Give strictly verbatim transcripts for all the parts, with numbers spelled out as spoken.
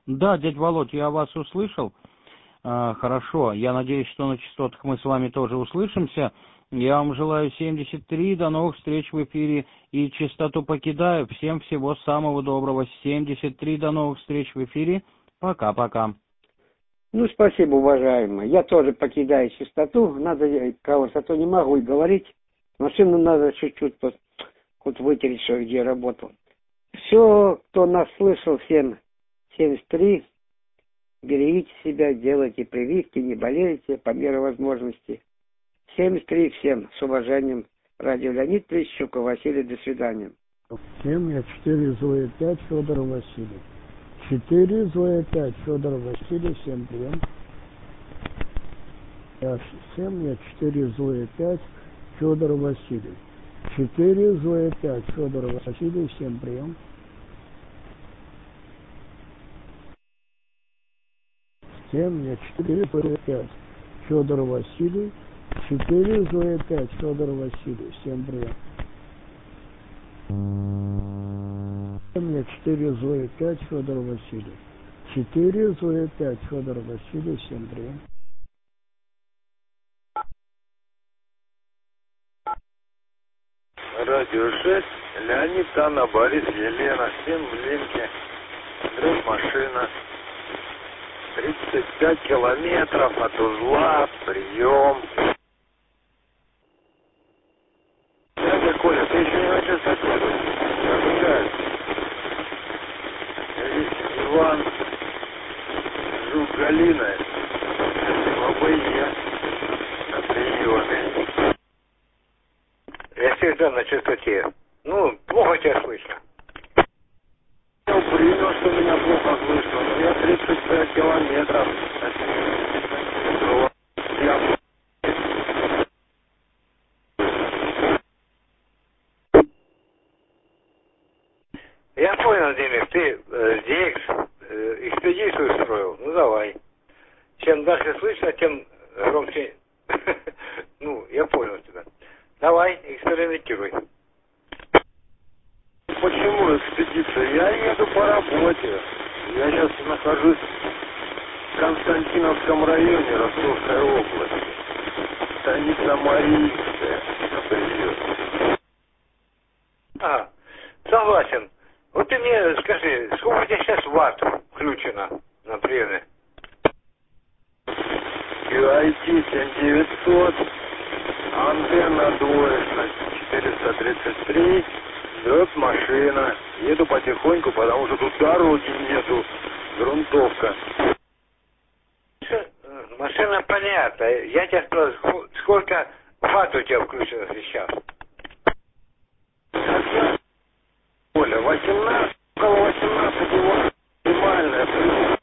Да, дядь Володь, я вас услышал. А, хорошо, я надеюсь, что на частотах мы с вами тоже услышимся. Я вам желаю семьдесят три, до новых встреч в эфире. И частоту покидаю. Всем всего самого доброго. семьдесят три, до новых встреч в эфире. Пока-пока. Ну, спасибо, уважаемый. Я тоже покидаю частоту. Надо, кого-то то не могу и говорить. Машину надо чуть-чуть вот, вот вытереть, что где работал. Все, кто нас слышал, всем семьдесят три. Берегите себя, делайте прививки, не болейте по мере возможности. семьдесят три всем, с уважением. Радио Леонид Плещук, Василий, до свидания. семь, я четыре, Зоя пять, Федор Василий. четыре, Зоя пять, Федор Василий, всем прием. Я семь, я четыре, Зоя пять, Федор Василий. четыре, Зоя пять, Федор Василий, всем прием. семь, я четыре, Зоя пять, Федор Василий. четыре, Зоя пять, Федор Василий, всем прием. семь, я четыре, Зоя пять, Федор Василий. четыре, Зоя пять, Федор Василий, всем прием. Радио шесть, Леонид, Анна, Борис, Елена, всем в линке, Андрей, машина, тридцать пять километров от узла, прием. Дядя Коля, ты еще не начал соседовать? Отдыхает. Здесь Иван, Жук, Галина, ОБЕ, на приеме. Я всегда на частоте. Ну, плохо тебя слышно. Я принял, что меня плохо слышно, но я тридцать пять километров. Я... Я понял, Демик, ты э, ди экс э, экспедицию устроил. Ну, давай. Чем дальше слышно, тем громче. Ну, я понял тебя. Давай, экспериментируй. Почему экспедиция? Я еду по работе. Я сейчас нахожусь в Константиновском районе Ростовской области. Станица Марийская. Например. Ага, согласен. Вот ты мне скажи, сколько у тебя сейчас ватт включено на приеме? ю ай ти семь девятьсот, антенна двоечная четыреста тридцать три, дробь машина. Еду потихоньку, потому что тут дороги нету, грунтовка. Машина понятна. Я тебя спрашиваю, сколько ватт у тебя включено сейчас? Оля, восемнадцать, около восемнадцати ватт, минимальная.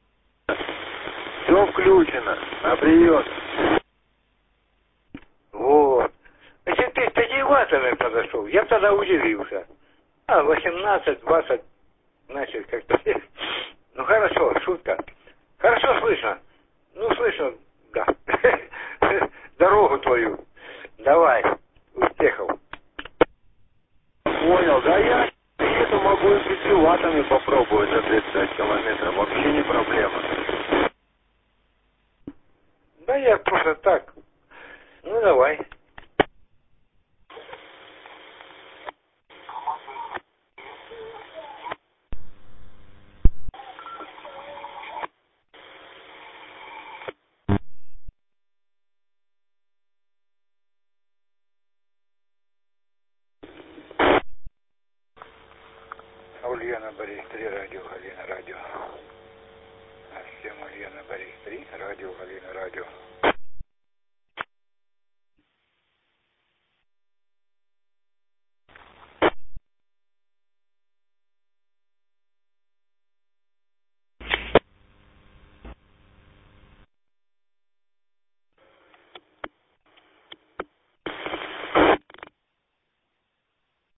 Все включено, на прием. Вот. Если ты с пяти ваттами подошел, я бы тогда удивился. А, восемнадцать, двадцать, значит, как-то... Ну, хорошо, шутка. Хорошо слышно. Ну, слышно, да. Дорогу твою. Давай, успехов. Понял, да я это могу и пяти ваттами попробовать за тридцать пять километров, вообще не проблема. Да я просто так. Ну, давай. Ульяна Борис три, радио Галина, радио. А всем Ульяна Борис три, радио Галина, радио.